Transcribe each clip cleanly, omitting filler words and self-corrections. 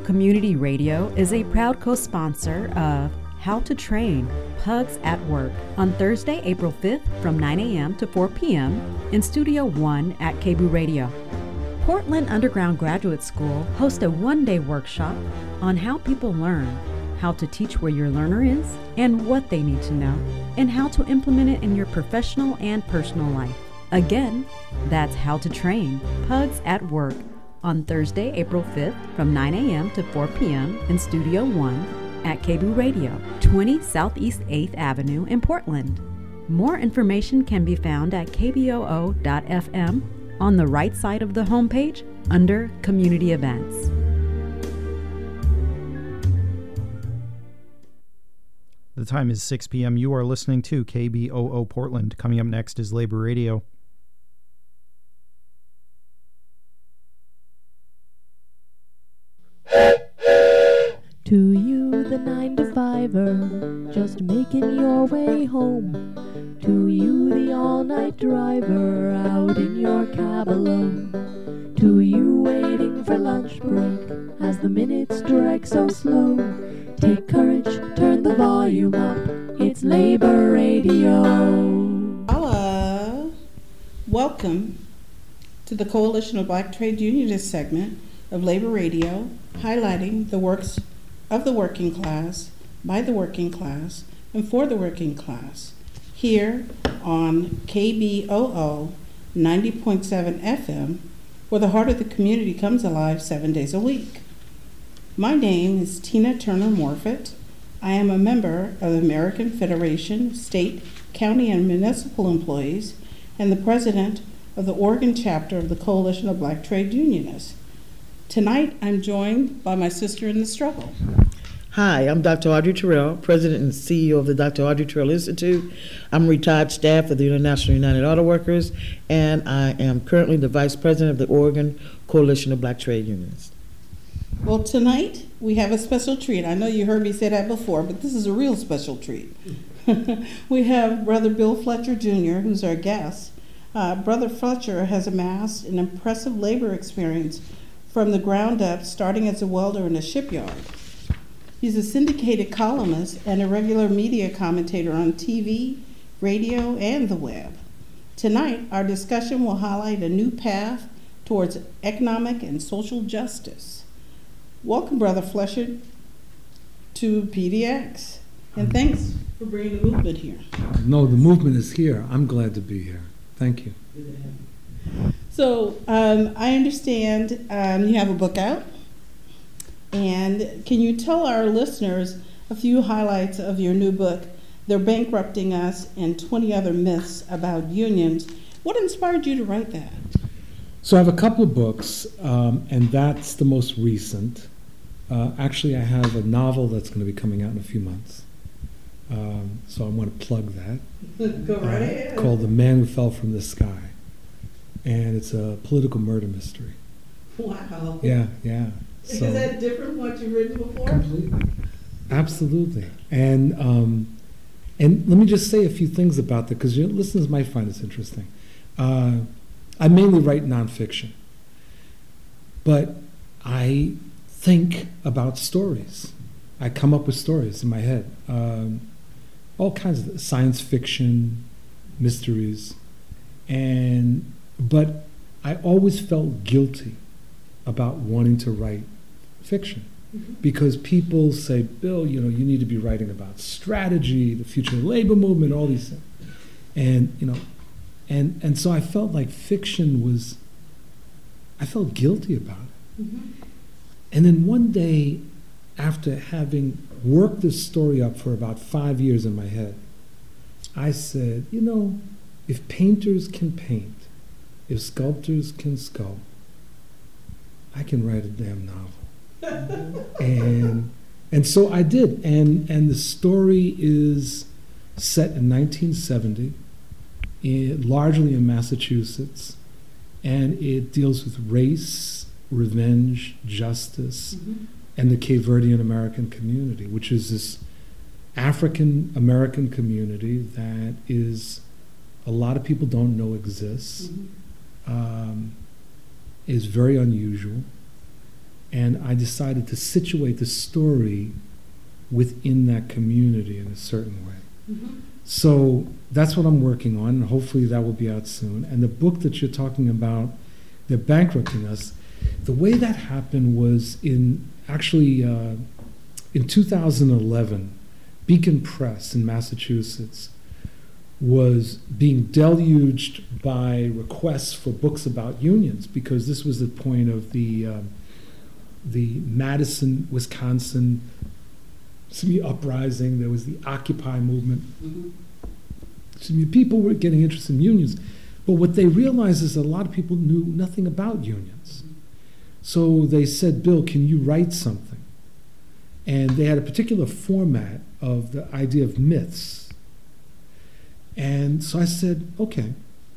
KBOO Community Radio is a proud co-sponsor of How to Train Pugs at Work on Thursday, April 5th from 9 a.m. to 4 p.m. in Studio 1 at KBOO Radio. Portland Underground Graduate School hosts a one-day workshop on how people learn, how to teach where your learner is and what they need to know, and how to implement it in your professional and personal life. Again, that's How to Train Pugs at Work on Thursday, April 5th from 9 a.m. to 4 p.m. in Studio 1 at KBOO Radio, 20 Southeast 8th Avenue in Portland. More information can be found at kboo.fm on the right side of the homepage under Community Events. The time is 6 p.m. You are listening to KBOO Portland. Coming up next is Labor Radio. To you, the 9-to-5er, just making your way home. To you, the all-night driver, out in your cab alone. To you, waiting for lunch break, as the minutes drag so slow. Take courage, turn the volume up, it's Labor Radio. Hola. Welcome to the Coalition of Black Trade Unionists segment of Labor Radio, highlighting the works of the working class, by the working class, and for the working class, here on KBOO 90.7 FM, where the heart of the community comes alive 7 days a week. My name is Tina Turner Morfitt. I am a member of the American Federation of State, County, and Municipal Employees, and the president of the Oregon chapter of the Coalition of Black Trade Unionists. Tonight, I'm joined by my sister in the struggle. Hi, I'm Dr. Audrey Terrell, President and CEO of the Dr. Audrey Terrell Institute. I'm a retired staff of the International United Auto Workers, and I am currently the Vice President of the Oregon Coalition of Black Trade Unions. Well, tonight, we have a special treat. I know you heard me say that before, but this is a real special treat. We have Brother Bill Fletcher, Jr., who's our guest. Brother Fletcher has amassed an impressive labor experience from the ground up, starting as a welder in a shipyard. He's a syndicated columnist and a regular media commentator on TV, radio, and the web. Tonight, our discussion will highlight a new path towards economic and social justice. Welcome, Brother Fletcher, to PDX, and thanks for bringing the movement here. No, the movement is here. I'm glad to be here. Thank you. So I understand you have a book out, and can you tell our listeners a few highlights of your new book, They're Bankrupting Us and 20 Other Myths About Unions? What inspired you to write that? So I have a couple of books, and that's the most recent. Actually, I have a novel that's going to be coming out in a few months. So I want to plug that. Go right ahead. Called The Man Who Fell from the Sky. And it's a political murder mystery. Wow. Yeah. Is So, that different from what you've written before? completely. Absolutely. And let me just say a few things about that, because your listeners might find this interesting. I mainly write nonfiction, but I think about stories. I come up with stories in my head, all kinds of science fiction, mysteries, but I always felt guilty about wanting to write fiction, because people say, Bill, you need to be writing about strategy, the future of the labor movement, all these things, and so I felt like fiction was, I felt guilty about it. And then one day, after having worked this story up for about 5 years in my head, I said, if painters can paint, if sculptors can sculpt, I can write a damn novel. and so I did. And the story is set in 1970, largely in Massachusetts, and it deals with race, revenge, justice, and the Cape Verdean American community, which is this African American community that is, a lot of people don't know exists, is very unusual, and I decided to situate the story within that community in a certain way. Mm-hmm. So that's what I'm working on, and hopefully that will be out soon. And the book that you're talking about, they're bankrupting us, the way that happened was in 2011, Beacon Press in Massachusetts was being deluged by requests for books about unions, because this was the point of the Madison, Wisconsin uprising. There was the Occupy movement. Mm-hmm. People were getting interested in unions, but what they realized is that a lot of people knew nothing about unions. So they said, Bill, can you write something? And they had a particular format of the idea of myths. And so I said, okay.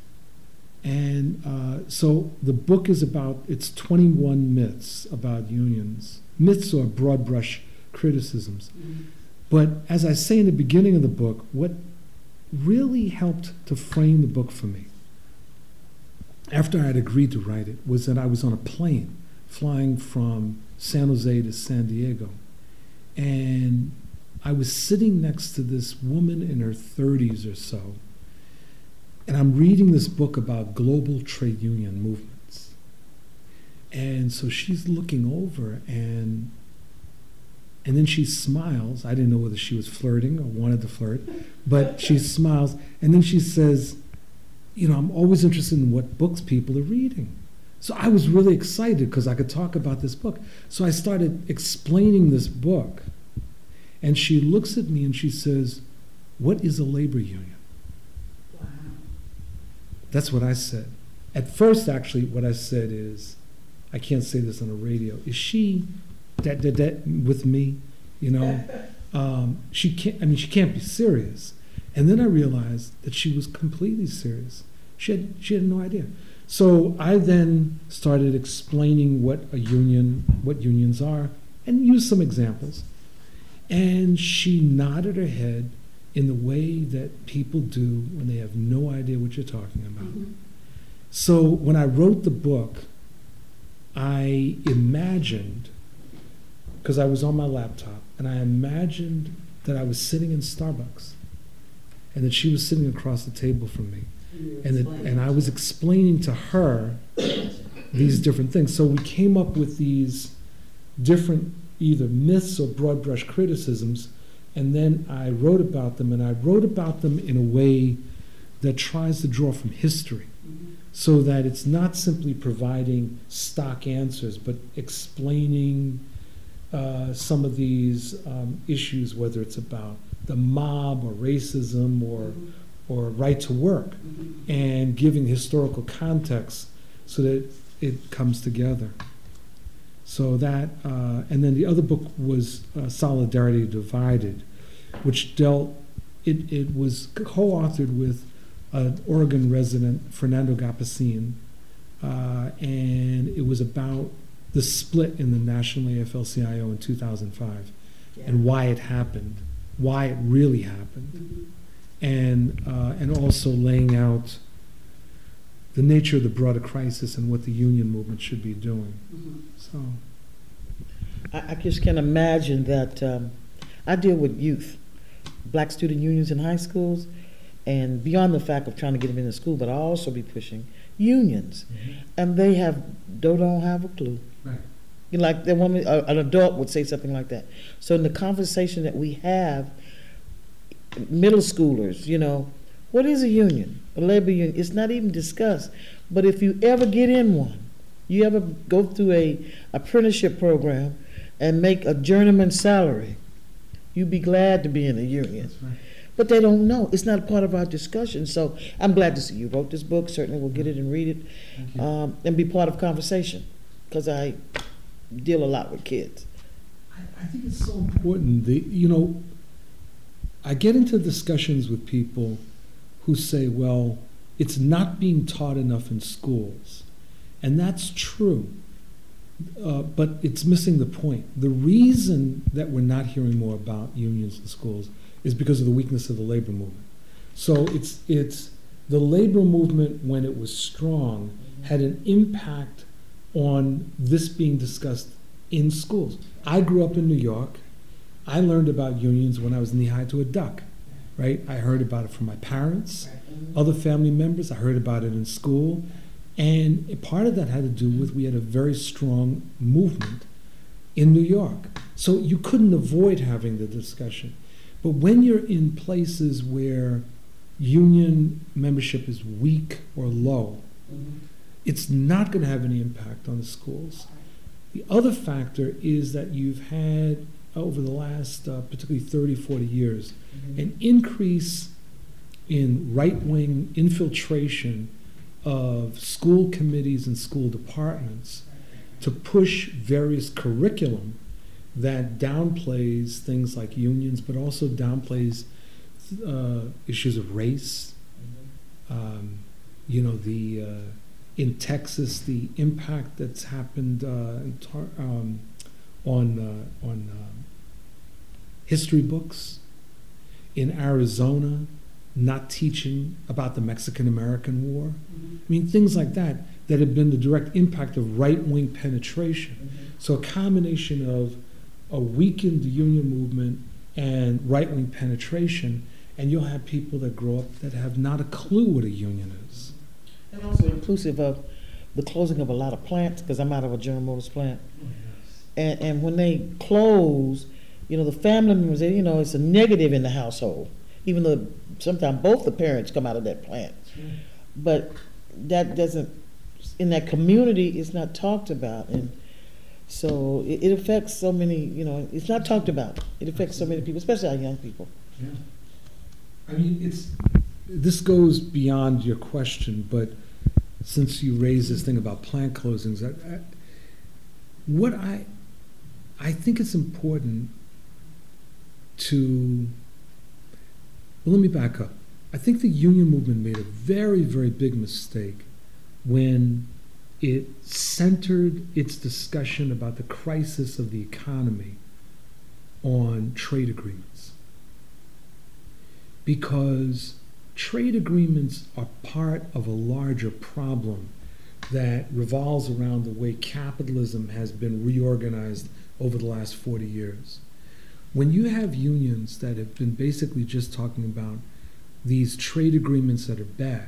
And so the book is it's 21 myths about unions. Myths are broad brush criticisms. Mm-hmm. But as I say in the beginning of the book, what really helped to frame the book for me, after I had agreed to write it, was that I was on a plane flying from San Jose to San Diego. And I was sitting next to this woman in her 30s or so, and I'm reading this book about global trade union movements. And so she's looking over, and then she smiles. I didn't know whether she was flirting or wanted to flirt, but she smiles, and then she says, I'm always interested in what books people are reading. So I was really excited because I could talk about this book. So I started explaining this book. And she looks at me and she says, what is a labor union? Wow. That's what I said. At first, actually, what I said is, I can't say this on the radio, is she with me? She can't be serious. And then I realized that she was completely serious. She had no idea. So I then started explaining what unions are, and used some examples. And she nodded her head in the way that people do when they have no idea what you're talking about. Mm-hmm. So when I wrote the book, I imagined, because I was on my laptop, and I imagined that I was sitting in Starbucks and that she was sitting across the table from me. And I was explaining to her these different things. So we came up with these different either myths or broad brush criticisms, and then I wrote about them, and I wrote about them in a way that tries to draw from history, so that it's not simply providing stock answers, but explaining some of these issues, whether it's about the mob or racism or right to work, and giving historical context so that it comes together. So that, and then the other book was Solidarity Divided, which it was co-authored with an Oregon resident, Fernando Gapacin, and it was about the split in the National AFL-CIO in 2005, and why it happened, why it really happened, and also laying out the nature of the broader crisis and what the union movement should be doing. So, I just can imagine that I deal with youth, black student unions in high schools, and beyond the fact of trying to get them into school, but I'll also be pushing unions, and they don't have a clue. right. Like the woman, an adult would say something like that. So in the conversation that we have, middle schoolers, what is a union, a labor union? It's not even discussed. But if you ever get in one, you ever go through a apprenticeship program and make a journeyman salary, you'd be glad to be in a union. That's right. But they don't know. It's not part of our discussion. So I'm glad to see you wrote this book. Certainly we'll get it and read it, Thank you. and be part of conversation, because I deal a lot with kids. I think it's so important. I get into discussions with people who say, well, it's not being taught enough in schools. And that's true. But it's missing the point. The reason that we're not hearing more about unions in schools is because of the weakness of the labor movement. So it's the labor movement, when it was strong, had an impact on this being discussed in schools. I grew up in New York. I learned about unions when I was knee-high to a duck, right? I heard about it from my parents, other family members. I heard about it in school. And part of that had to do with we had a very strong movement in New York. So you couldn't avoid having the discussion. But when you're in places where union membership is weak or low, it's not going to have any impact on the schools. The other factor is that you've had, over the last particularly 30, 40 years, an increase in right-wing infiltration of school committees and school departments to push various curriculum that downplays things like unions, but also downplays issues of race. In Texas, the impact that's happened on history books. In Arizona, not teaching about the Mexican-American War. I mean, things like that have been the direct impact of right-wing penetration. So a combination of a weakened union movement and right-wing penetration, and you'll have people that grow up that have not a clue what a union is. And also inclusive of the closing of a lot of plants, because I'm out of a General Motors plant. And when they close, the family members, it's a negative in the household, even though sometimes both the parents come out of that plant. But that doesn't, in that community, it's not talked about. And so it affects so many, it's not talked about. It affects so many people, especially our young people. Yeah. I mean, this goes beyond your question, but since you raised this thing about plant closings, I think it's important to, well, let me back up. I think the union movement made a very, very big mistake when it centered its discussion about the crisis of the economy on trade agreements. Because trade agreements are part of a larger problem that revolves around the way capitalism has been reorganized over the last 40 years. When you have unions that have been basically just talking about these trade agreements that are bad,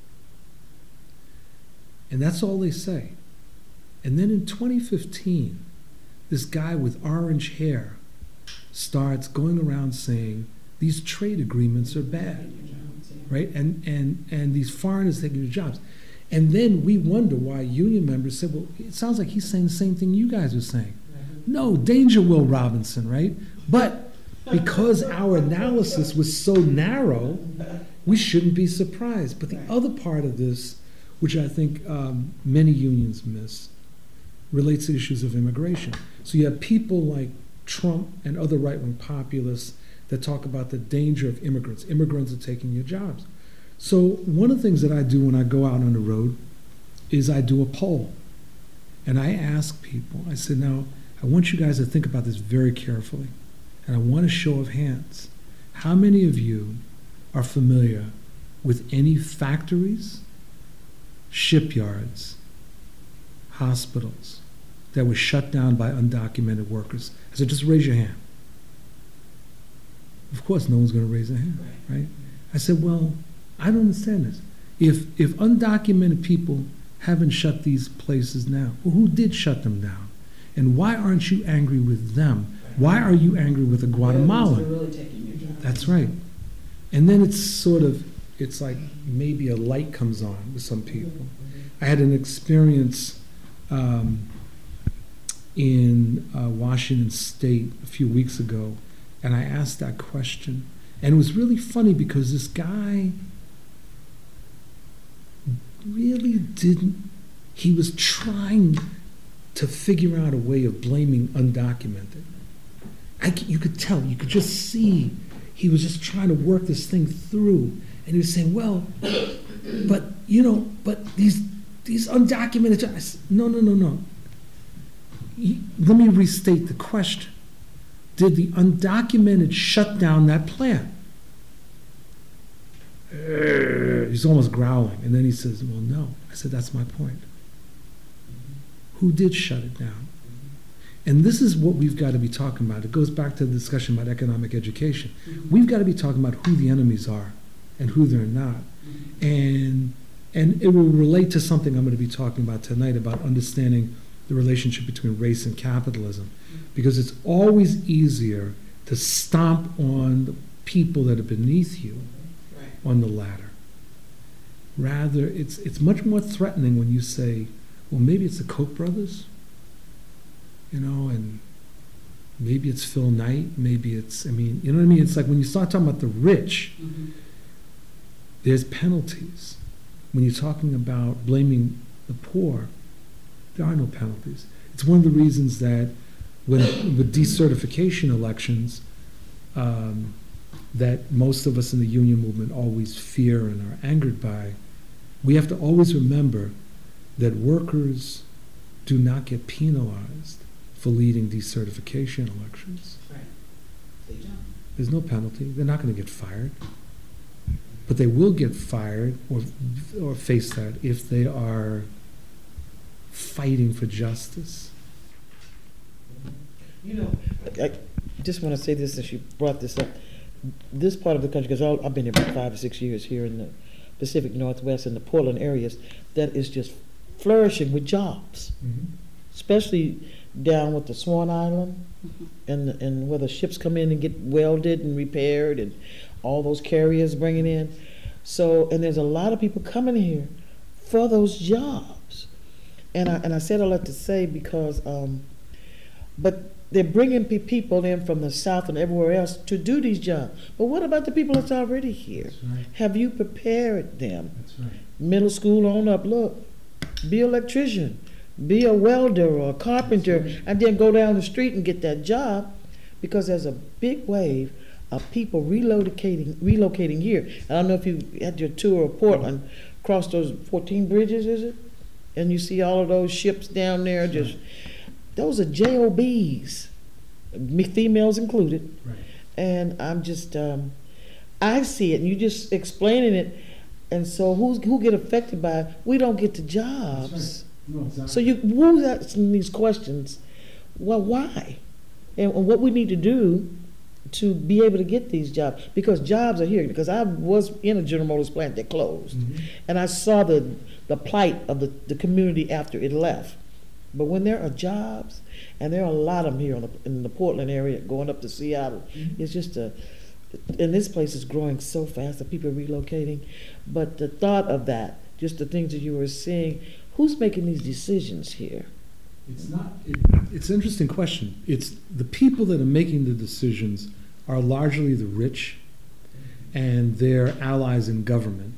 and that's all they say. And then in 2015, this guy with orange hair starts going around saying these trade agreements are bad, right? And these foreigners taking your jobs. And then we wonder why union members said, well, it sounds like he's saying the same thing you guys are saying. No, danger, Will Robinson, right? But because our analysis was so narrow, we shouldn't be surprised. But the other part of this, which I think many unions miss, relates to issues of immigration. So you have people like Trump and other right-wing populists that talk about the danger of immigrants. Immigrants are taking your jobs. So one of the things that I do when I go out on the road is I do a poll. And I ask people, I said, now, I want you guys to think about this very carefully. And I want a show of hands. How many of you are familiar with any factories, shipyards, hospitals that were shut down by undocumented workers? I said, just raise your hand. Of course, no one's going to raise their hand, right? I said, well, I don't understand this. If undocumented people haven't shut these places down, well, who did shut them down? And why aren't you angry with them? Why are you angry with a Guatemalan? Really taking your job. That's right. And then it's like maybe a light comes on with some people. I had an experience in Washington State a few weeks ago, and I asked that question. And it was really funny because this guy really he was trying to figure out a way of blaming undocumented. You could tell, you could just see he was just trying to work this thing through. And he was saying, well, but these undocumented jobs. I said, no. Let me restate the question. Did the undocumented shut down that plant? He's almost growling. And then he says, well, no. I said, that's my point. Who did shut it down? And this is what we've got to be talking about. It goes back to the discussion about economic education. We've got to be talking about who the enemies are and who they're not. And it will relate to something I'm going to be talking about tonight about understanding the relationship between race and capitalism. Because it's always easier to stomp on the people that are beneath you on the ladder. Rather, it's much more threatening when you say, well, maybe it's the Koch brothers, and maybe it's Phil Knight, maybe it's, you know what I mean? It's like when you start talking about the rich, there's penalties. When you're talking about blaming the poor, there are no penalties. It's one of the reasons that with decertification elections, that most of us in the union movement always fear and are angered by, we have to always remember that workers do not get penalized for leading decertification elections. Right. They don't. There's no penalty. They're not going to get fired. But they will get fired or face that if they are fighting for justice. I just want to say this since you brought this up. This part of the country, because I've been here about 5 or 6 years here in the Pacific Northwest and the Portland areas, that is just flourishing with jobs, especially down with the Swan Island and where the ships come in and get welded and repaired and all those carriers bringing in. So, and there's a lot of people coming here for those jobs. And I said all that to say because, but they're bringing people in from the South and everywhere else to do these jobs. But what about the people that's already here? That's right. Have you prepared them? That's right. Middle school on up, look, be an electrician, be a welder or a carpenter, and then go down the street and get that job, because there's a big wave of people relocating here. I don't know if you had your tour of Portland, crossed those 14 bridges, is it? And you see all of those ships down there, just those are JOBs, females included. Right. And I'm just, I see it, and you just explaining it, and so who get affected by it? We don't get the jobs. That's right. No, exactly. So who's asking these questions? Well, why? And what we need to do to be able to get these jobs, because jobs are here. Because I was in a General Motors plant that closed, and I saw the plight of the community after it left. But when there are jobs, and there are a lot of them here in the Portland area, going up to Seattle, it's just and this place is growing so fast that people are relocating. But the thought of that, just the things that you were seeing, who's making these decisions here? It's not. It's an interesting question. It's the people that are making the decisions are largely the rich and their allies in government.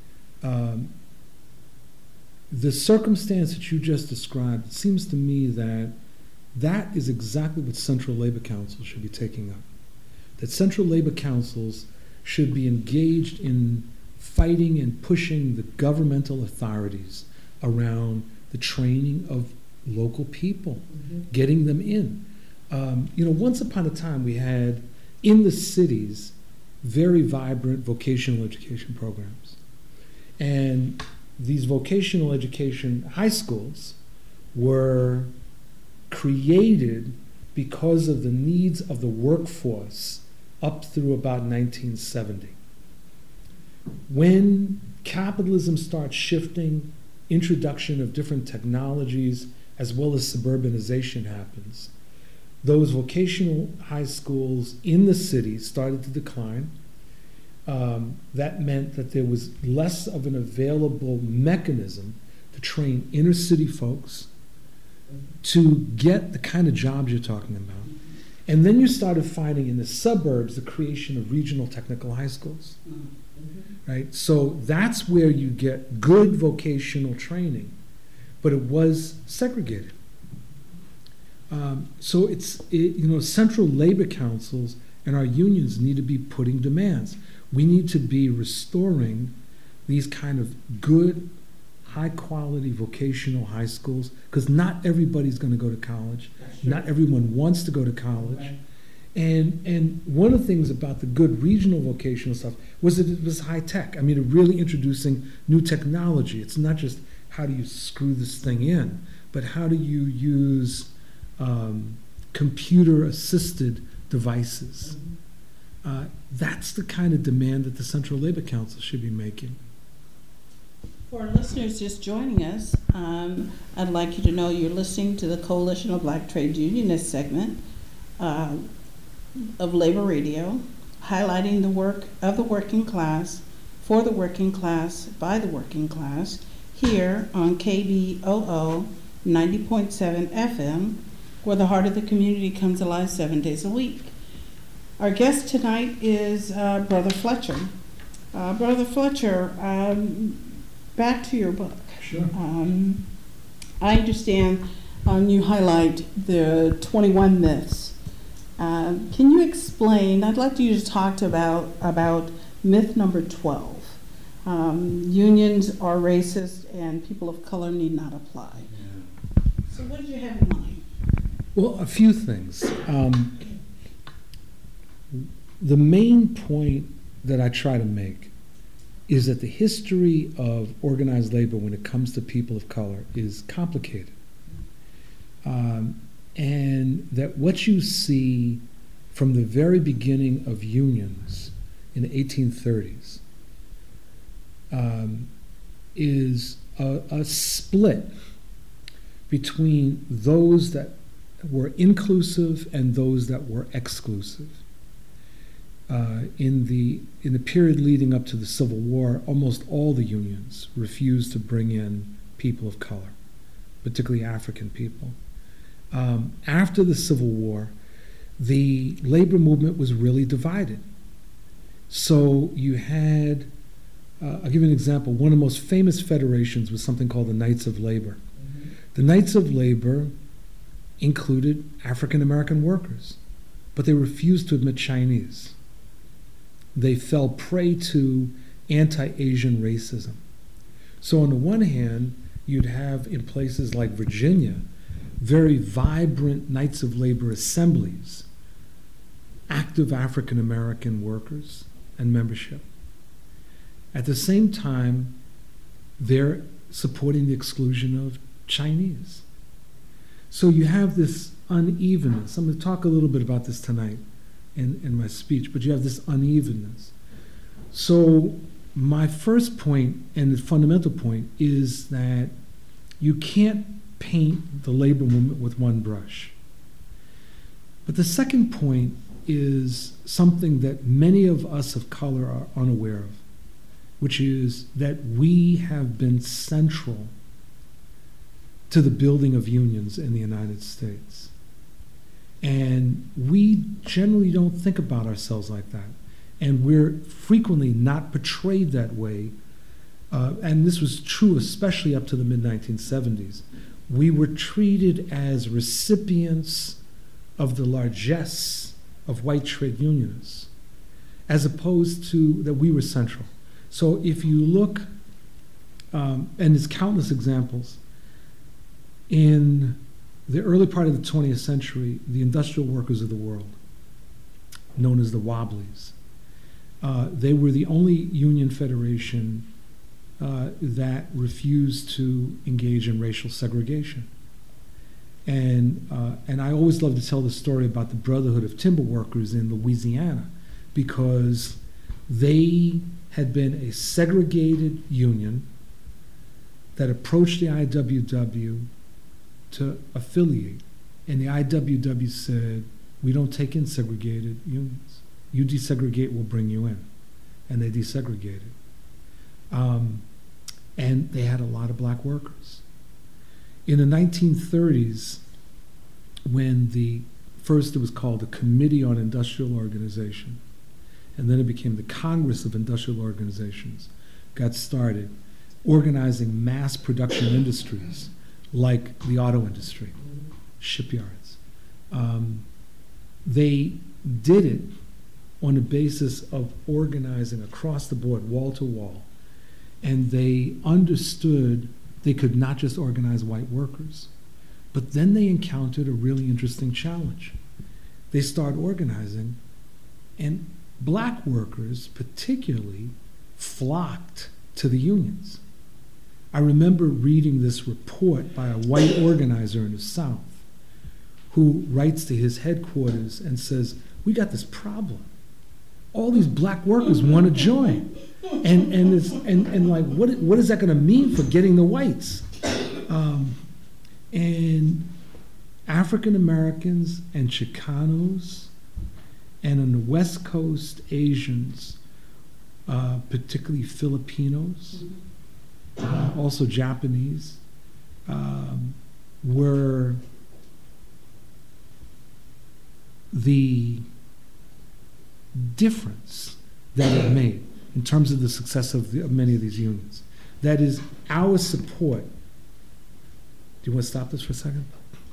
The circumstance that you just described, it seems to me that is exactly what Central Labor Council should be taking up. That Central Labor Councils should be engaged in fighting and pushing the governmental authorities around the training of local people, getting them in. Once upon a time we had in the cities very vibrant vocational education programs. And these vocational education high schools were created because of the needs of the workforce up through about 1970. When capitalism starts shifting, introduction of different technologies, as well as suburbanization happens, those vocational high schools in the city started to decline. That meant that there was less of an available mechanism to train inner city folks to get the kind of jobs you're talking about. And then you started finding in the suburbs the creation of regional technical high schools. Right? So that's where you get good vocational training, but it was segregated. So Central Labor Councils and our unions need to be putting demands. We need to be restoring these kind of good, high-quality vocational high schools, because not everybody's going to go to college. Not everyone wants to go to college. Right. And one of the things about the good regional vocational stuff was that it was high-tech. I mean, it really introducing new technology. It's not just how do you screw this thing in, but how do you use computer-assisted devices. That's the kind of demand that the Central Labor Council should be making. For our listeners just joining us, I'd like you to know you're listening to the Coalition of Black Trade Unionists segment of Labor Radio, highlighting the work of the working class, for the working class, by the working class, here on KBOO 90.7 FM, where the heart of the community comes alive 7 days a week. Our guest tonight is Brother Fletcher. Brother Fletcher, back to your book. Sure. I understand you highlight the 21 myths. Can you explain? I'd like you to talk about myth number 12. Unions are racist and people of color need not apply. Yeah. So what did you have in mind? Well, a few things. The main point that I try to make is that the history of organized labor when it comes to people of color is complicated. And that what you see from the very beginning of unions in the 1830s is a split between those that were inclusive and those that were exclusive. In the period leading up to the Civil War, almost all the unions refused to bring in people of color, particularly African people. After the Civil War, the labor movement was really divided. So you had, I'll give you an example. One of the most famous federations was something called the Knights of Labor. Mm-hmm. The Knights of Labor included African American workers, but they refused to admit Chinese. They fell prey to anti-Asian racism. So on the one hand, you'd have in places like Virginia very vibrant Knights of Labor assemblies, active African American workers and membership. At the same time, they're supporting the exclusion of Chinese. So you have this unevenness. I'm going to talk a little bit about this tonight in my speech, but you have this unevenness. So my first point, and the fundamental point, is that you can't paint the labor movement with one brush. But the second point is something that many of us of color are unaware of, which is that we have been central to the building of unions in the United States. And we generally don't think about ourselves like that. And we're frequently not portrayed that way. And this was true especially up to the mid-1970s. We were treated as recipients of the largesse of white trade unionists, as opposed to that we were central. So if you look, and there's countless examples, in the early part of the 20th century, the industrial workers of the world, known as the Wobblies, they were the only union federation that refused to engage in racial segregation. And I always love to tell the story about the Brotherhood of Timber Workers in Louisiana, because they had been a segregated union that approached the IWW to affiliate. And the IWW said, we don't take in segregated unions. You desegregate, we'll bring you in. And they desegregated. And they had a lot of black workers. In the 1930s, when first it was called the Committee on Industrial Organization, and then it became the Congress of Industrial Organizations, got started organizing mass production industries like the auto industry, shipyards. They did it on the basis of organizing across the board, wall to wall. And they understood they could not just organize white workers. But then they encountered a really interesting challenge. They started organizing, and black workers particularly flocked to the unions. I remember reading this report by a white organizer in the South who writes to his headquarters and says, "We got this problem. All these black workers want to join, and like, what is that going to mean for getting the whites?" And African Americans and Chicanos, and on the West Coast, Asians, particularly Filipinos, also Japanese, were the difference that it made in terms of the success of many of these unions. That is, our support. Do you want to stop this for a second?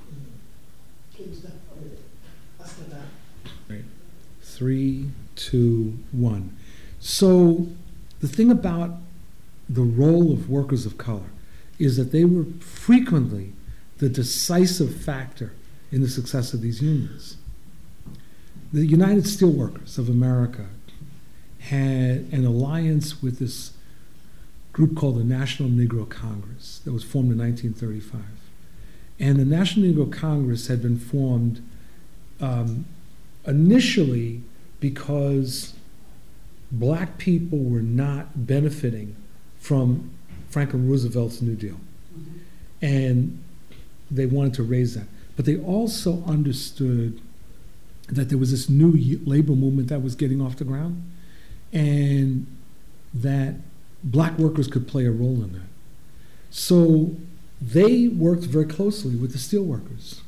Right. 3, 2, 1. So the thing about the role of workers of color is that they were frequently the decisive factor in the success of these unions. The United Steelworkers of America had an alliance with this group called the National Negro Congress that was formed in 1935. And the National Negro Congress had been formed initially because black people were not benefiting from Franklin Roosevelt's New Deal. And they wanted to raise that. But they also understood that there was this new labor movement that was getting off the ground, and that black workers could play a role in that. So they worked very closely with the steelworkers.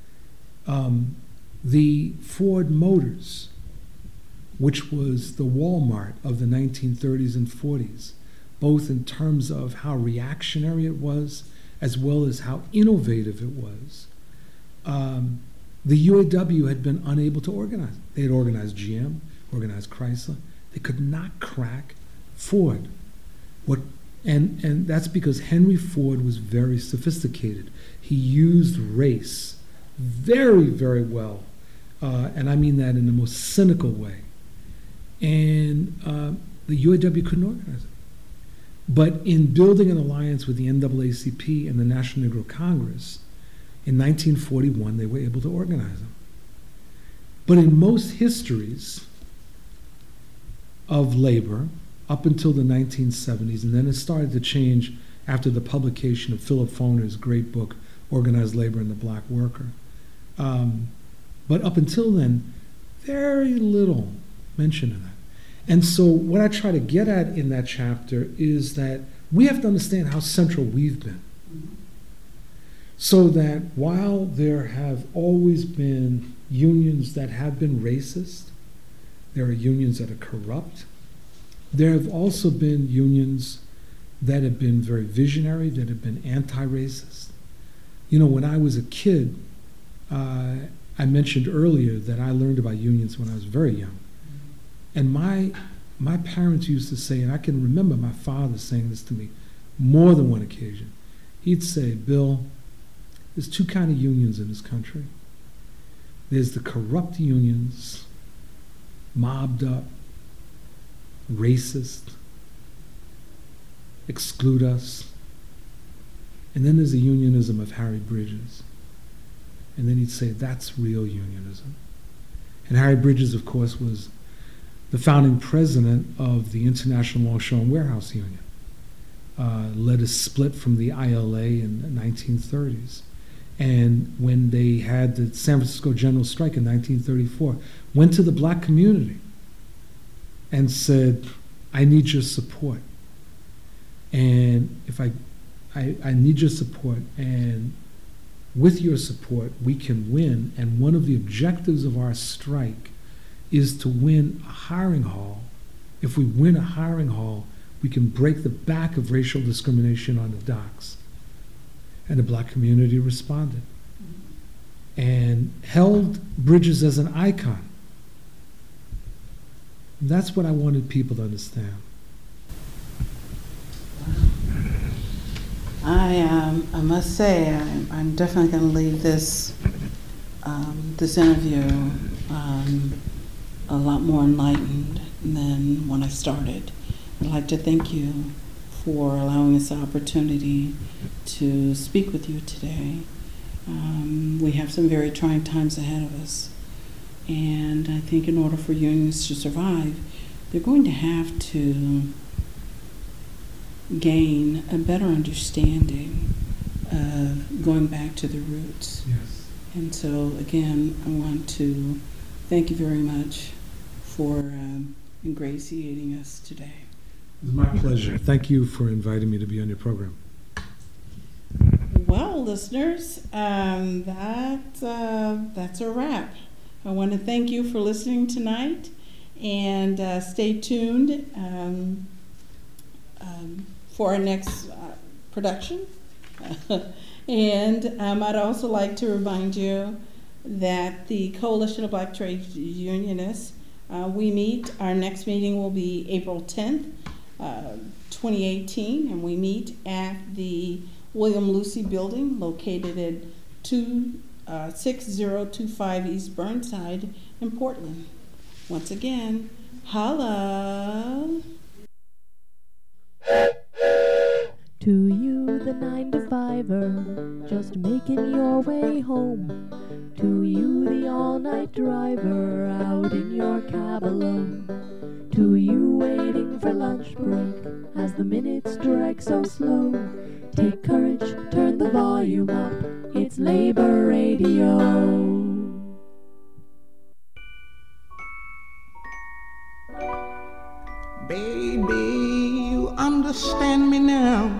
The Ford Motors, which was the Walmart of the 1930s and 40s, both in terms of how reactionary it was, as well as how innovative it was. The UAW had been unable to organize. They had organized GM, organized Chrysler. They could not crack Ford. And that's because Henry Ford was very sophisticated. He used race very, very well, and I mean that in the most cynical way. And the UAW couldn't organize it. But in building an alliance with the NAACP and the National Negro Congress, in 1941, they were able to organize them. But in most histories of labor, up until the 1970s, and then it started to change after the publication of Philip Foner's great book, Organized Labor and the Black Worker. But up until then, very little mention of that. And so what I try to get at in that chapter is that we have to understand how central we've been. So that while there have always been unions that have been racist, there are unions that are corrupt, there have also been unions that have been very visionary, that have been anti-racist. You know, when I was a kid, I mentioned earlier that I learned about unions when I was very young. And my parents used to say, and I can remember my father saying this to me more than one occasion. He'd say, "Bill, there's two kinds of unions in this country. There's the corrupt unions, mobbed up, racist, exclude us. And then there's the unionism of Harry Bridges." And then he'd say, "That's real unionism." And Harry Bridges, of course, was the founding president of the International Longshore and Warehouse Union, led a split from the ILA in the 1930s. And when they had the San Francisco General Strike in 1934, went to the black community and said, "I need your support. And if I need your support, and with your support, we can win. And one of the objectives of our strike is to win a hiring hall. If we win a hiring hall, we can break the back of racial discrimination on the docks." And the black community responded and held Bridges as an icon. And that's what I wanted people to understand. I must say, I'm definitely going to leave this this interview a lot more enlightened than when I started. I'd like to thank you for allowing us the opportunity to speak with you today. We have some very trying times ahead of us. And I think in order for unions to survive, they're going to have to gain a better understanding of going back to the roots. Yes. And so, again, I want to thank you very much for ingratiating us today. It was my pleasure. Thank you for inviting me to be on your program. Well, listeners, that's a wrap. I want to thank you for listening tonight, and stay tuned for our next production. And I'd also like to remind you that the Coalition of Black Trade Unionists, our next meeting will be April 10th, 2018, and we meet at the William Lucy Building located at 6025 East Burnside in Portland. Once again, holla! To you, the 9-to-5er, just making your way home. To you, the all-night driver, out in your cab alone. To you, waiting for lunch break, as the minutes drag so slow. Take courage, turn the volume up, it's Labor Radio. Baby, you understand me now.